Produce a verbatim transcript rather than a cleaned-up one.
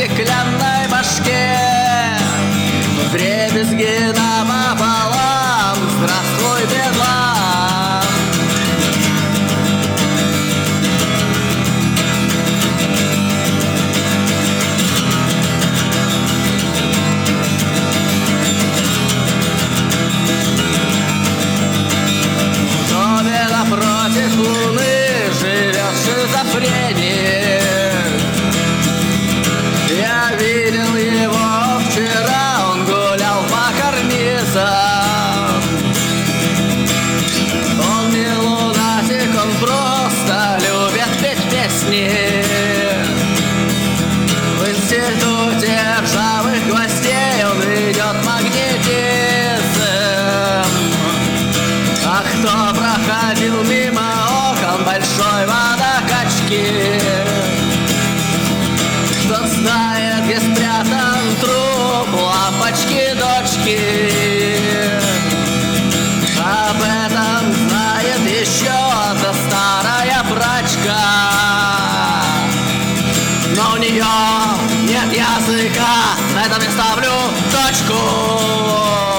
стеклянной башке. Вдребезги напополам, здравствуй, бедлам. В доме напротив луны живет шизофреник. Я видел его вчера, он гулял по карнизам. Он не лунатик, он просто любит петь песни. В институте ржавых гвоздей он ведет магнетизм. А кто проходил мимо окон большой водокачки, тот знает, где спрятан труп лампочки дочки. Об этом знает еще одна старая прачка, но у нее нет языка, на этом я ставлю точку.